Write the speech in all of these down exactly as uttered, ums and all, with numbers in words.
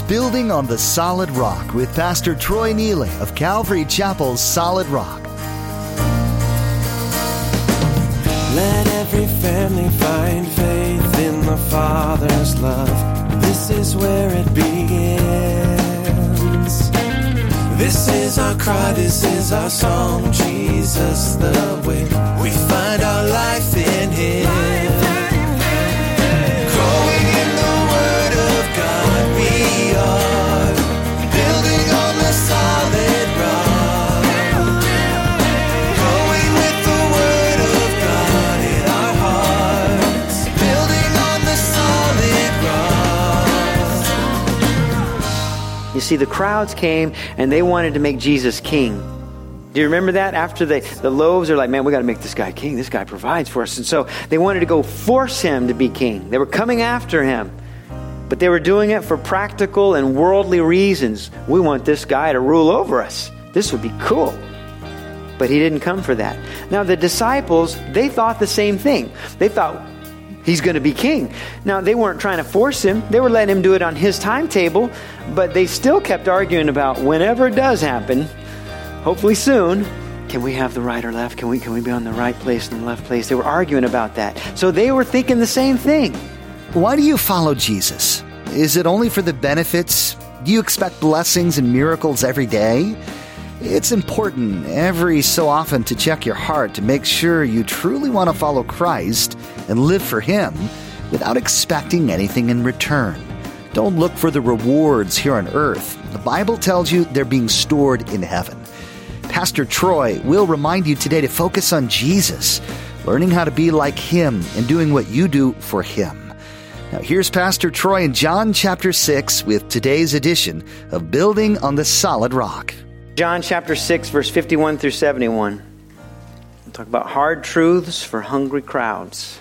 Building on the Solid Rock with Pastor Troy Neely of Calvary Chapel's Solid Rock. Let every family find faith in the Father's love. This is where it begins. This is our cry, this is our song. Jesus the way. We find our life in Him. Growing in the Word of God, we are building on the solid rock. Growing with the Word of God in our hearts, building on the solid rock. You see, the crowds came and they wanted to make Jesus king. Do you remember that? After the, the loaves, they're like, man, we got to make this guy king. This guy provides for us. And so they wanted to go force him to be king. They were coming after him. But they were doing it for practical and worldly reasons. We want this guy to rule over us. This would be cool. But he didn't come for that. Now, the disciples, they thought the same thing. They thought, he's going to be king. Now, they weren't trying to force him. They were letting him do it on his timetable. But they still kept arguing about whenever it does happen, hopefully soon, can we have the right or left? Can we can we be on the right place and the left place? They were arguing about that. So they were thinking the same thing. Why do you follow Jesus? Is it only for the benefits? Do you expect blessings and miracles every day? It's important every so often to check your heart to make sure you truly want to follow Christ and live for Him without expecting anything in return. Don't look for the rewards here on earth. The Bible tells you they're being stored in heaven. Pastor Troy will remind you today to focus on Jesus, learning how to be like Him and doing what you do for Him. Now here's Pastor Troy in John chapter six with today's edition of Building on the Solid Rock. John chapter six, verse fifty-one through seventy-one. We'll talk about hard truths for hungry crowds.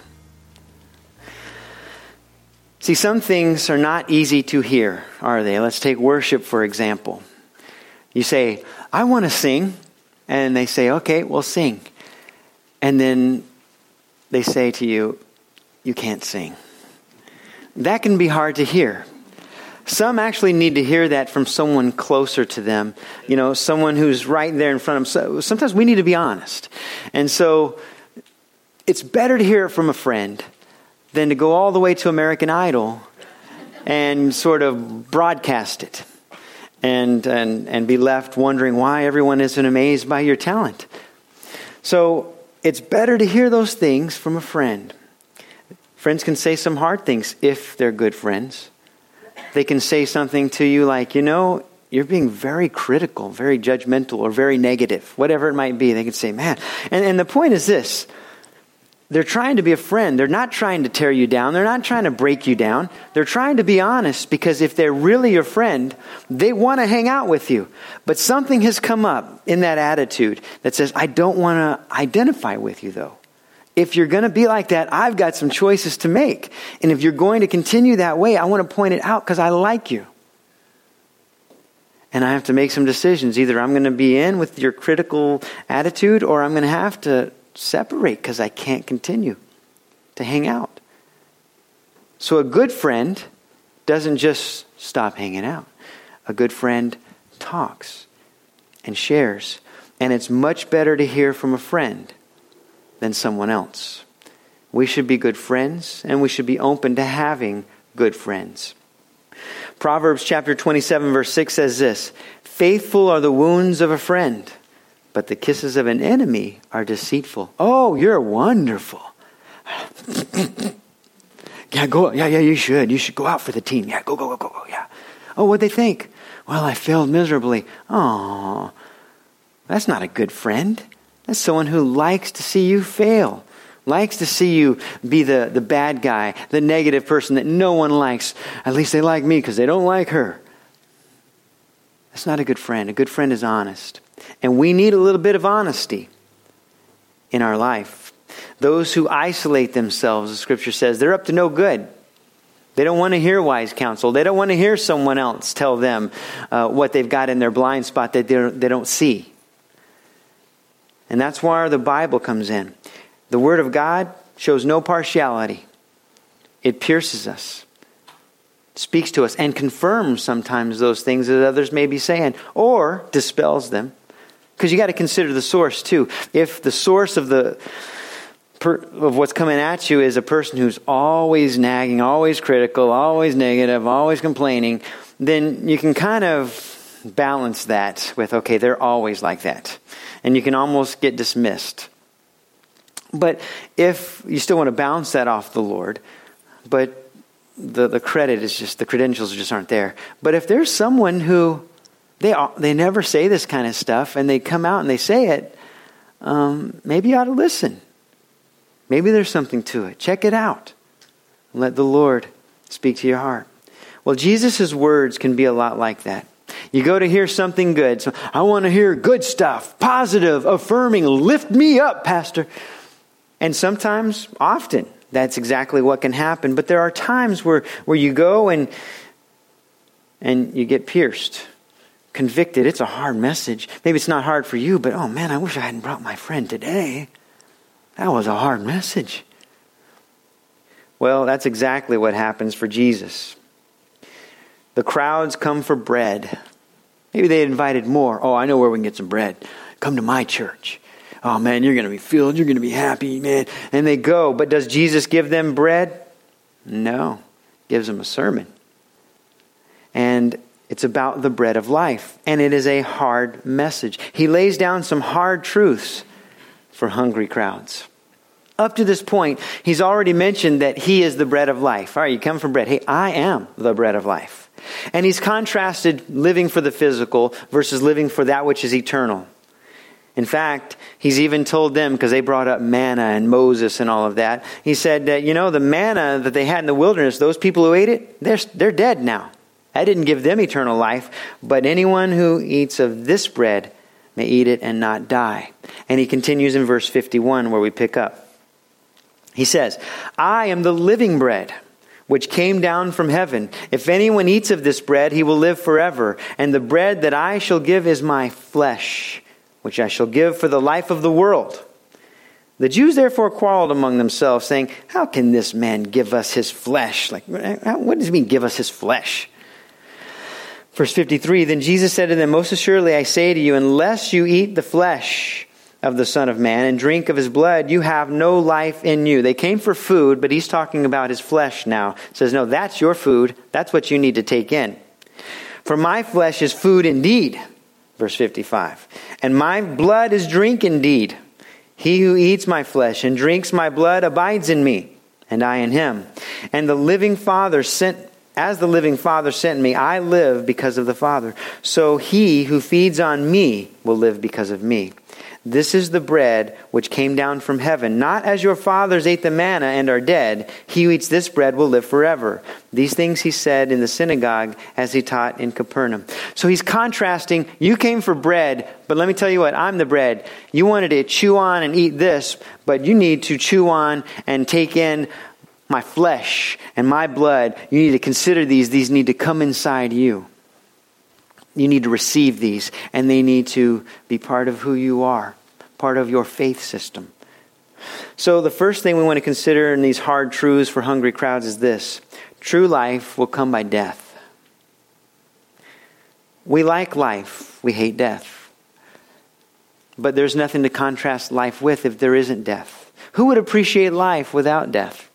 See, some things are not easy to hear, are they? Let's take worship, for example. You say, I want to sing. And they say, okay, we'll sing. And then they say to you, you can't sing. That can be hard to hear. Some actually need to hear that from someone closer to them. You know, someone who's right there in front of them. Sometimes we need to be honest. And so it's better to hear it from a friend than to go all the way to American Idol and sort of broadcast it. And, and and be left wondering why everyone isn't amazed by your talent. So it's better to hear those things from a friend. Friends can say some hard things if they're good friends. They can say something to you like, you know, you're being very critical, very judgmental, or very negative, whatever it might be. They can say, man. And, and the point is this. They're trying to be a friend. They're not trying to tear you down. They're not trying to break you down. They're trying to be honest because if they're really your friend, they want to hang out with you. But something has come up in that attitude that says, I don't want to identify with you though. If you're going to be like that, I've got some choices to make. And if you're going to continue that way, I want to point it out because I like you. And I have to make some decisions. Either I'm going to be in with your critical attitude or I'm going to have to separate because I can't continue to hang out. So a good friend doesn't just stop hanging out. A good friend talks and shares. And it's much better to hear from a friend than someone else. We should be good friends and we should be open to having good friends. Proverbs chapter twenty-seven verse six says this, faithful are the wounds of a friend, but the kisses of an enemy are deceitful. Oh, you're wonderful. yeah, go. Yeah, yeah, you should. You should go out for the team. Yeah, go, go, go, go, go. Yeah. Oh, what'd they think? Well, I failed miserably. Oh, that's not a good friend. That's someone who likes to see you fail. Likes to see you be the, the bad guy, the negative person that no one likes. At least they like me because they don't like her. That's not a good friend. A good friend is honest. And we need a little bit of honesty in our life. Those who isolate themselves, the scripture says, they're up to no good. They don't want to hear wise counsel. They don't want to hear someone else tell them uh, what they've got in their blind spot that they don't, they don't see. And that's where the Bible comes in. The Word of God shows no partiality. It pierces us speaks to us and confirms sometimes those things that others may be saying, or dispels them. Because you got to consider the source too. If the source of the per, of what's coming at you is a person who's always nagging, always critical, always negative, always complaining, then you can kind of balance that with, okay, they're always like that. And you can almost get dismissed. But if you still want to bounce that off the Lord, but the, the credit is just, the credentials just aren't there. But if there's someone who, they they never say this kind of stuff, and they come out and they say it, um, maybe you ought to listen. Maybe there's something to it. Check it out. Let the Lord speak to your heart. Well, Jesus' words can be a lot like that. You go to hear something good. So I want to hear good stuff, positive, affirming, lift me up, Pastor. And sometimes, often, that's exactly what can happen. But there are times where, where you go and and you get pierced, convicted. It's a hard message. Maybe it's not hard for you, but oh man, I wish I hadn't brought my friend today. That was a hard message. Well, that's exactly what happens for Jesus. The crowds come for bread. Maybe they invited more. Oh, I know where we can get some bread. Come to my church. Oh man, you're going to be filled. You're going to be happy, man. And they go. But does Jesus give them bread? No. Gives them a sermon. And it's about the bread of life. And it is a hard message. He lays down some hard truths for hungry crowds. Up to this point, he's already mentioned that he is the bread of life. All right, you come for bread. Hey, I am the bread of life. And he's contrasted living for the physical versus living for that which is eternal. In fact, he's even told them, because they brought up manna and Moses and all of that, he said that, you know, the manna that they had in the wilderness, those people who ate it, they're, they're dead now. I didn't give them eternal life, but anyone who eats of this bread may eat it and not die. And he continues in verse fifty-one where we pick up. He says, I am the living bread, which came down from heaven. If anyone eats of this bread, he will live forever. And the bread that I shall give is my flesh, which I shall give for the life of the world. The Jews therefore quarreled among themselves, saying, how can this man give us his flesh? Like, what does he mean, give us his flesh? Verse fifty-three, then Jesus said to them, most assuredly I say to you, unless you eat the flesh of the Son of Man and drink of his blood, you have no life in you. They came for food, but he's talking about his flesh now. He says, no, that's your food. That's what you need to take in. For my flesh is food indeed. Verse fifty-five. And my blood is drink indeed. He who eats my flesh and drinks my blood abides in me, and I in him. And the living Father sent, as the living Father sent me, I live because of the Father. So he who feeds on me will live because of me. This is the bread which came down from heaven, not as your fathers ate the manna and are dead. He who eats this bread will live forever. These things he said in the synagogue as he taught in Capernaum. So he's contrasting, you came for bread, but let me tell you what, I'm the bread. You wanted to chew on and eat this, but you need to chew on and take in my flesh and my blood. You need to consider these. These need to come inside you. You need to receive these, and they need to be part of who you are, part of your faith system. So the first thing we want to consider in these hard truths for hungry crowds is this. True life will come by death. We like life. We hate death. But there's nothing to contrast life with if there isn't death. Who would appreciate life without death?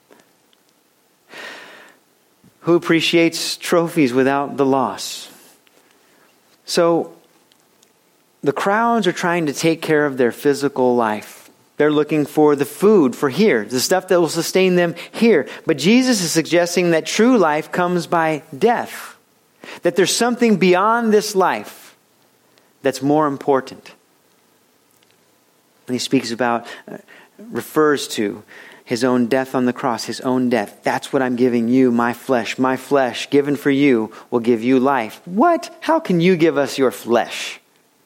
Who appreciates trophies without the loss? So the crowds are trying to take care of their physical life. They're looking for the food for here, the stuff that will sustain them here. But Jesus is suggesting that true life comes by death. That there's something beyond this life that's more important. And he speaks about, uh, refers to his own death on the cross, his own death. That's what I'm giving you, my flesh. My flesh given for you will give you life. What? How can you give us your flesh?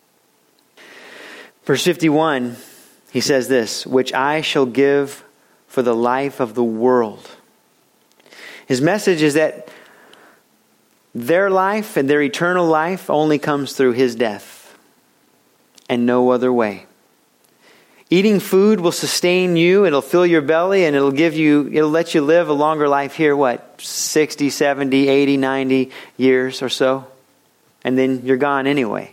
Verse fifty-one, he says this, which I shall give for the life of the world. His message is that their life and their eternal life only comes through his death and no other way. Eating food will sustain you. It'll fill your belly and it'll give you, it'll let you live a longer life here, what, sixty, seventy, eighty, ninety years or so? And then you're gone anyway.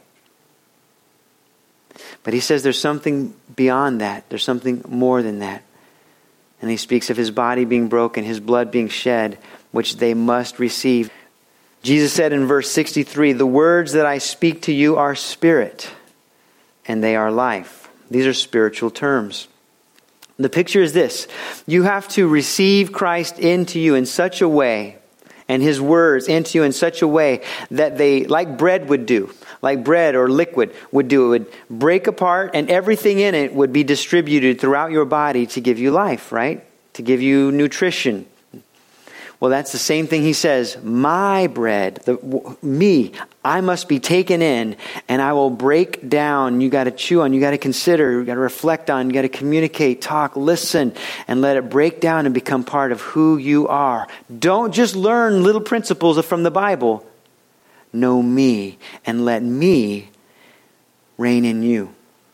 But he says there's something beyond that. There's something more than that. And he speaks of his body being broken, his blood being shed, which they must receive. Jesus said in verse sixty-three, the words that I speak to you are spirit, and they are life. These are spiritual terms. The picture is this. You have to receive Christ into you in such a way, and his words into you in such a way that they, like bread would do, like bread or liquid would do, it would break apart and everything in it would be distributed throughout your body to give you life, right? To give you nutrition. Well, that's the same thing he says. My bread, the, me, I must be taken in and I will break down. You got to chew on, you got to consider, you got to reflect on, you got to communicate, talk, listen, and let it break down and become part of who you are. Don't just learn little principles from the Bible. Know me and let me reign in you.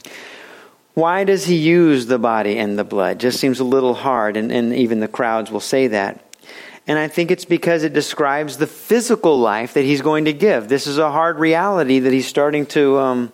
Why does he use the body and the blood? Just seems a little hard, and, and even the crowds will say that. And I think it's because it describes the physical life that he's going to give. This is a hard reality that he's starting to um,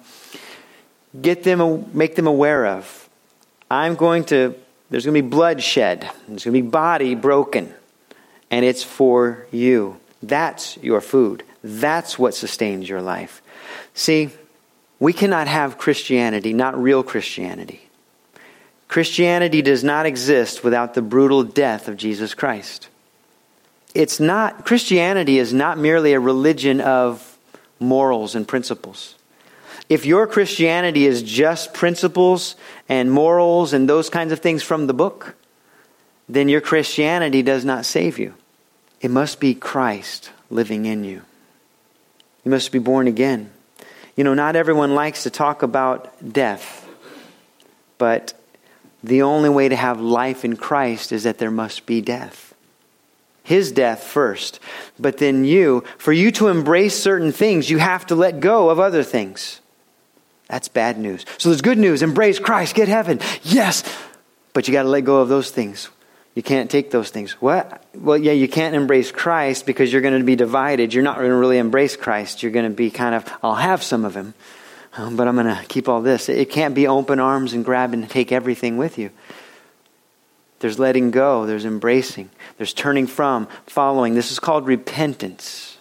get them, make them aware of. I'm going to, there's going to be blood shed. There's going to be body broken. And it's for you. That's your food. That's what sustains your life. See, we cannot have Christianity, not real Christianity. Christianity does not exist without the brutal death of Jesus Christ. It's not, Christianity is not merely a religion of morals and principles. If your Christianity is just principles and morals and those kinds of things from the book, then your Christianity does not save you. It must be Christ living in you. You must be born again. You know, not everyone likes to talk about death, but the only way to have life in Christ is that there must be death. His death first. But then you, for you to embrace certain things, you have to let go of other things. That's bad news. So there's good news. Embrace Christ. Get heaven. Yes. But you got to let go of those things. You can't take those things. What? Well, yeah, you can't embrace Christ because you're going to be divided. You're not going to really embrace Christ. You're going to be kind of, I'll have some of him, um, but I'm going to keep all this. It can't be open arms and grab and take everything with you. There's letting go. There's embracing. There's turning from, following. This is called repentance,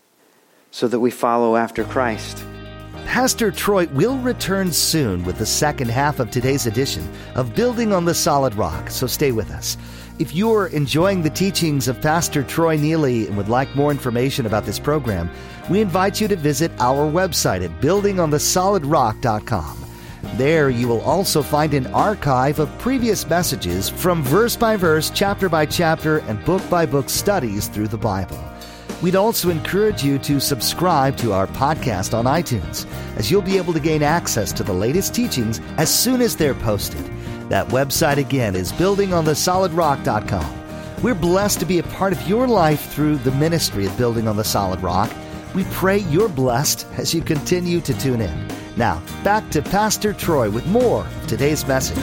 so that we follow after Christ. Pastor Troy will return soon with the second half of today's edition of Building on the Solid Rock, so stay with us. If you're enjoying the teachings of Pastor Troy Neely and would like more information about this program, we invite you to visit our website at building on the solid rock dot com. There you will also find an archive of previous messages from verse by verse, chapter by chapter, and book by book studies through the Bible. We'd also encourage you to subscribe to our podcast on iTunes, as you'll be able to gain access to the latest teachings as soon as they're posted. That website again is building on the solid rock dot com. We're blessed to be a part of your life through the ministry of Building on the Solid Rock. We pray you're blessed as you continue to tune in. Now, back to Pastor Troy with more of today's message.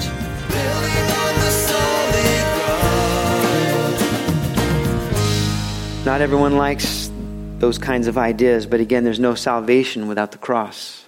Not everyone likes those kinds of ideas, but again, there's no salvation without the cross.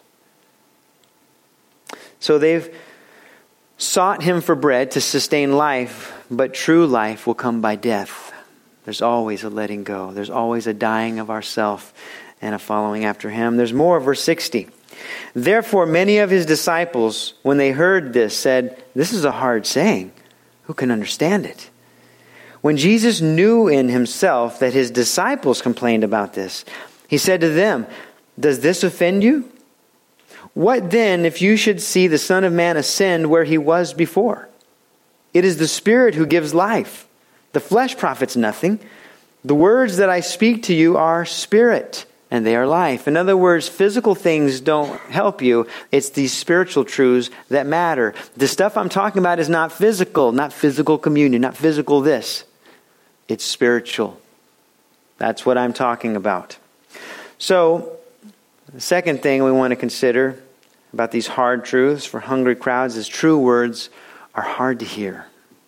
So they've sought him for bread to sustain life, but true life will come by death. There's always a letting go. There's always a dying of ourself and a following after him. There's more, verse sixty. Therefore, many of his disciples, when they heard this, said, "This is a hard saying. Who can understand it?" When Jesus knew in himself that his disciples complained about this, he said to them, "Does this offend you? What then if you should see the Son of Man ascend where he was before? It is the Spirit who gives life. The flesh profits nothing. The words that I speak to you are spirit, and they are life." In other words, physical things don't help you. It's these spiritual truths that matter. The stuff I'm talking about is not physical, not physical communion, not physical this. It's spiritual. That's what I'm talking about. So, the second thing we want to consider, about these hard truths for hungry crowds is true words are hard to hear.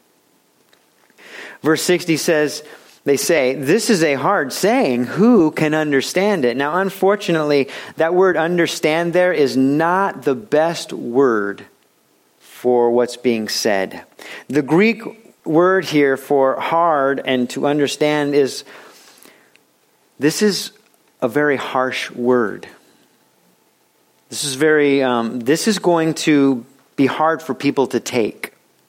Verse sixty says, they say, this is a hard saying. Who can understand it? Now, unfortunately, that word understand there is not the best word for what's being said. The Greek word here for hard and to understand is, this is a very harsh word. This is very, um, this is going to be hard for people to take.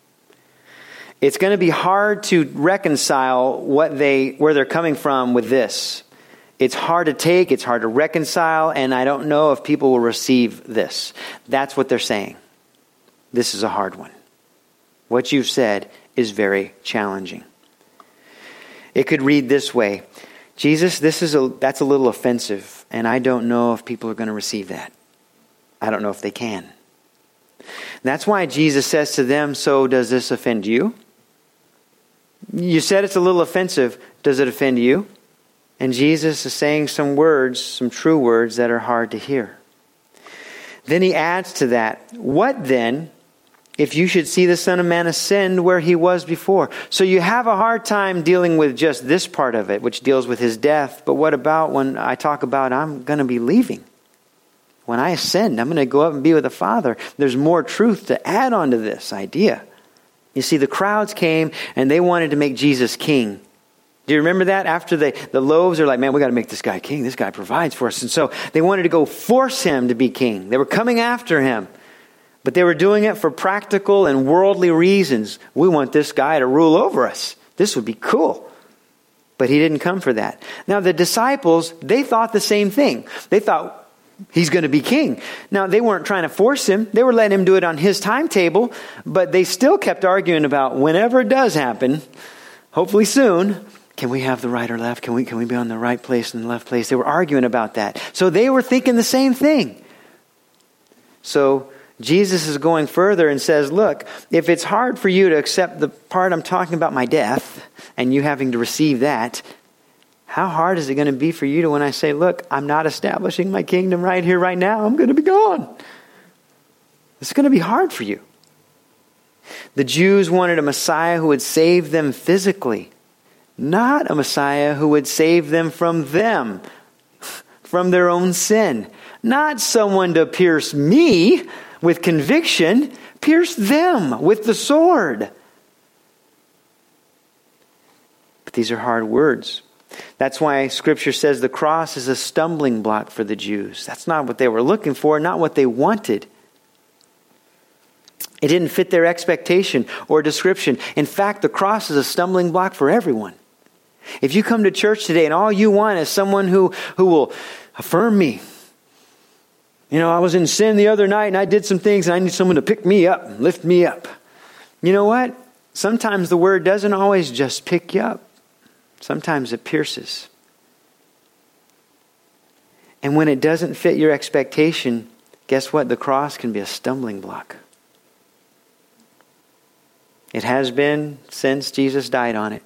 It's going to be hard to reconcile what they, where they're coming from with this. It's hard to take, it's hard to reconcile, and I don't know if people will receive this. That's what they're saying. This is a hard one. What you've said is very challenging. It could read this way: Jesus, this is a that's a little offensive, and I don't know if people are going to receive that. I don't know if they can. That's why Jesus says to them, so does this offend you? You said it's a little offensive. Does it offend you? And Jesus is saying some words, some true words that are hard to hear. Then he adds to that, what then if you should see the Son of Man ascend where he was before? So you have a hard time dealing with just this part of it, which deals with his death. But what about when I talk about I'm going to be leaving? When I ascend, I'm going to go up and be with the Father. There's more truth to add on to this idea. You see, the crowds came and they wanted to make Jesus king. Do you remember that? After the, the loaves, they're like, man, we got to make this guy king. This guy provides for us. And so they wanted to go force him to be king. They were coming after him. But they were doing it for practical and worldly reasons. We want this guy to rule over us. This would be cool. But he didn't come for that. Now the disciples, they thought the same thing. They thought, he's going to be king. Now, they weren't trying to force him. They were letting him do it on his timetable. But they still kept arguing about whenever it does happen, hopefully soon, can we have the right or left? Can we, can we be on the right place and the left place? They were arguing about that. So they were thinking the same thing. So Jesus is going further and says, look, if it's hard for you to accept the part I'm talking about, my death, and you having to receive that, how hard is it going to be for you to when I say, look, I'm not establishing my kingdom right here, right now. I'm going to be gone. It's going to be hard for you. The Jews wanted a Messiah who would save them physically, not a Messiah who would save them from them, from their own sin. Not someone to pierce me with conviction, pierce them with the sword. But these are hard words. That's why Scripture says the cross is a stumbling block for the Jews. That's not what they were looking for, not what they wanted. It didn't fit their expectation or description. In fact, the cross is a stumbling block for everyone. If you come to church today and all you want is someone who, who will affirm me. You know, I was in sin the other night and I did some things and I need someone to pick me up and lift me up. You know what? Sometimes the word doesn't always just pick you up. Sometimes it pierces. And when it doesn't fit your expectation, guess what? The cross can be a stumbling block. It has been since Jesus died on it.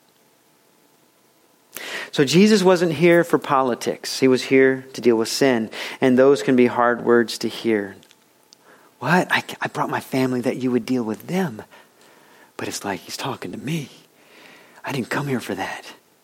So Jesus wasn't here for politics. He was here to deal with sin. And those can be hard words to hear. What? I, I brought my family that you would deal with them. But it's like he's talking to me. I didn't come here for that.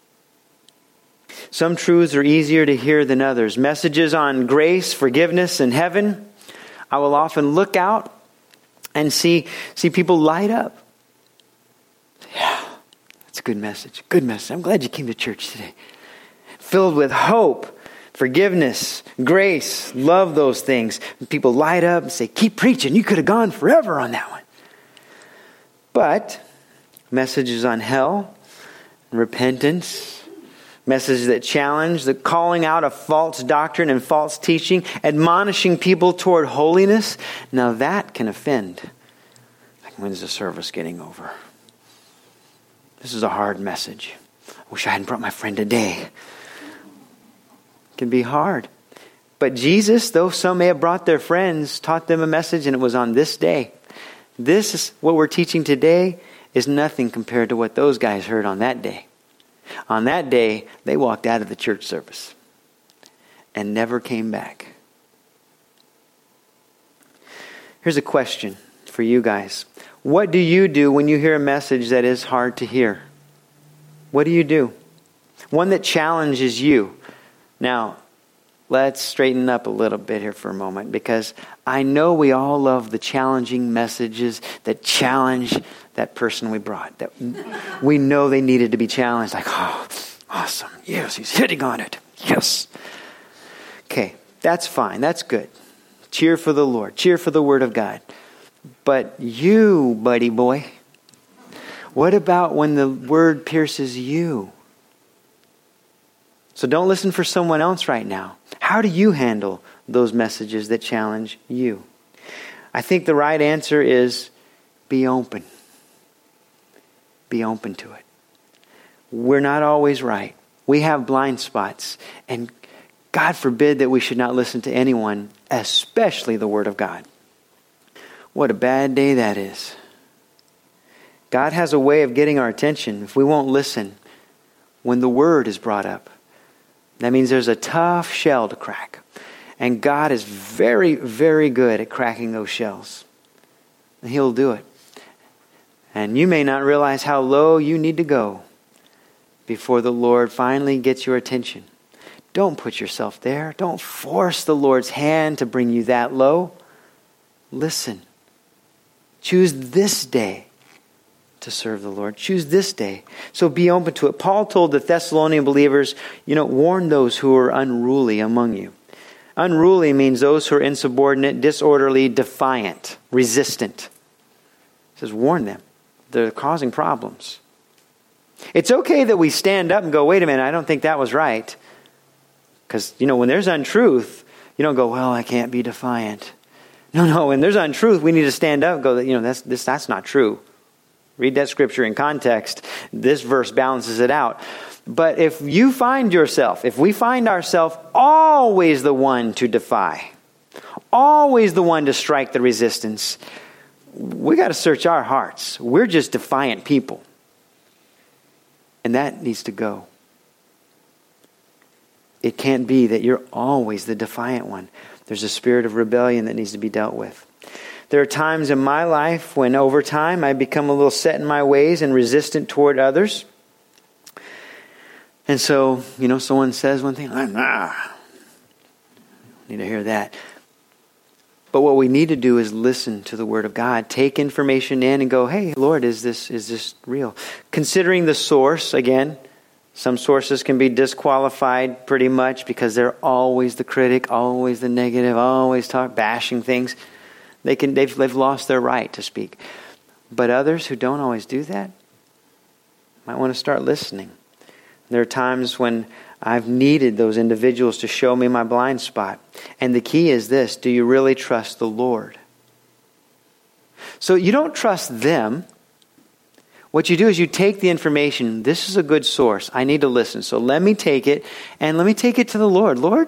Some truths are easier to hear than others. Messages on grace, forgiveness, and heaven. I will often look out and see, see people light up. Yeah, that's a good message. Good message. I'm glad you came to church today. Filled with hope, forgiveness, grace. Love those things. People light up and say, keep preaching. You could have gone forever on that one. But messages on hell, repentance, messages that challenge, the calling out of false doctrine and false teaching, admonishing people toward holiness. Now that can offend. Like, when's the service getting over? This is a hard message. I wish I hadn't brought my friend today. It can be hard. But Jesus, though some may have brought their friends, taught them a message, and it was on this day. This is what we're teaching today is nothing compared to what those guys heard on that day. On that day, they walked out of the church service and never came back. Here's a question for you guys. What do you do when you hear a message that is hard to hear? What do you do? One that challenges you. Now, let's straighten up a little bit here for a moment, because I know we all love the challenging messages that challenge that person we brought. That we know they needed to be challenged. Like, oh, awesome. Yes, he's hitting on it. Yes. Okay, that's fine. That's good. Cheer for the Lord. Cheer for the Word of God. But you, buddy boy, what about when the Word pierces you? So don't listen for someone else right now. How do you handle those messages that challenge you? I think the right answer is be open. Be open to it. We're not always right. We have blind spots. And God forbid that we should not listen to anyone, especially the Word of God. What a bad day that is. God has a way of getting our attention if we won't listen when the Word is brought up. That means there's a tough shell to crack. And God is very, very good at cracking those shells. And He'll do it. And you may not realize how low you need to go before the Lord finally gets your attention. Don't put yourself there. Don't force the Lord's hand to bring you that low. Listen. Choose this day to serve the Lord. Choose this day. So be open to it. Paul told the Thessalonian believers, you know, warn those who are unruly among you. Unruly means those who are insubordinate, disorderly, defiant, resistant. He says, warn them. They're causing problems. It's okay that we stand up and go, wait a minute, I don't think that was right. Because, you know, when there's untruth, you don't go, well, I can't be defiant. No, no, when there's untruth, we need to stand up and go, you know, that's this, that's not true. Read that scripture in context. This verse balances it out. But if you find yourself, if we find ourselves always the one to defy, always the one to strike the resistance, we got to search our hearts. We're just defiant people. And that needs to go. It can't be that you're always the defiant one. There's a spirit of rebellion that needs to be dealt with. There are times in my life when over time I become a little set in my ways and resistant toward others. And so, you know, someone says one thing, I'm ah, need to hear that. But what we need to do is listen to the Word of God. Take information in and go, hey, Lord, is this is this real? Considering the source, again, some sources can be disqualified pretty much because they're always the critic, always the negative, always talk bashing things. They can they've they've lost their right to speak. But others who don't always do that might want to start listening. There are times when I've needed those individuals to show me my blind spot. And the key is this: do you really trust the Lord? So you don't trust them. What you do is you take the information. This is a good source. I need to listen. So let me take it and let me take it to the Lord. Lord,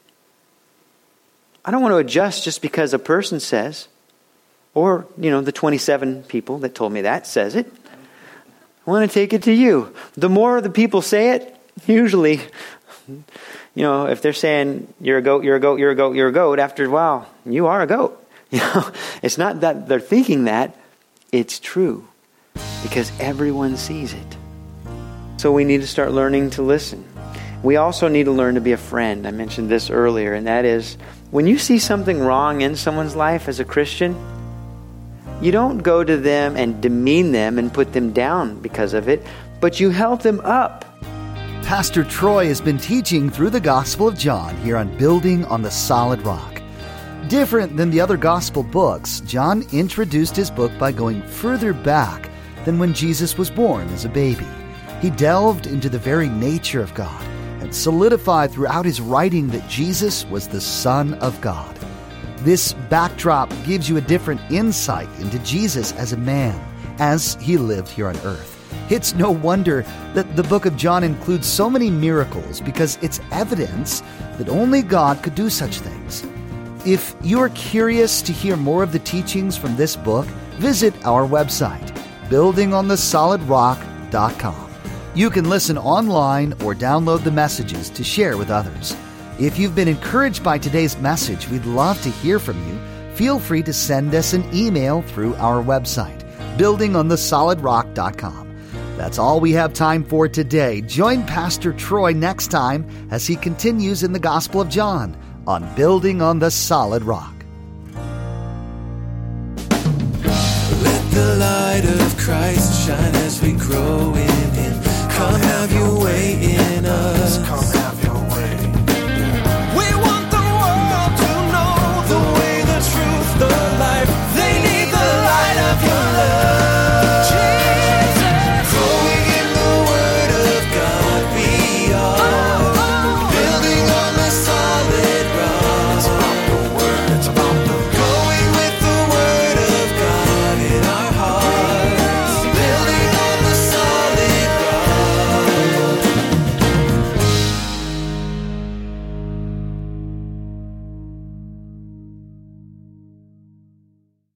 I don't want to adjust just because a person says, or, you know, the twenty-seven people that told me that says it. I want to take it to you. The more the people say it, usually, you know, if they're saying you're a goat, you're a goat, you're a goat, you're a goat, after a while, you are a goat. You know, it's not that they're thinking that, it's true. Because everyone sees it. So we need to start learning to listen. We also need to learn to be a friend. I mentioned this earlier, and that is, when you see something wrong in someone's life as a Christian, you don't go to them and demean them and put them down because of it, but you help them up. Pastor Troy has been teaching through the Gospel of John here on Building on the Solid Rock. Different than the other Gospel books, John introduced his book by going further back than when Jesus was born as a baby. He delved into the very nature of God and solidified throughout his writing that Jesus was the Son of God. This backdrop gives you a different insight into Jesus as a man, as he lived here on earth. It's no wonder that the book of John includes so many miracles, because it's evidence that only God could do such things. If you're curious to hear more of the teachings from this book, visit our website, building on the solid rock dot com. You can listen online or download the messages to share with others. If you've been encouraged by today's message, we'd love to hear from you. feel free to send us an email through our website, building on the solid rock dot com. That's all we have time for today. Join Pastor Troy next time as he continues in the Gospel of John on Building on the Solid Rock. Let the light of Christ shine as we grow in Him. Come have your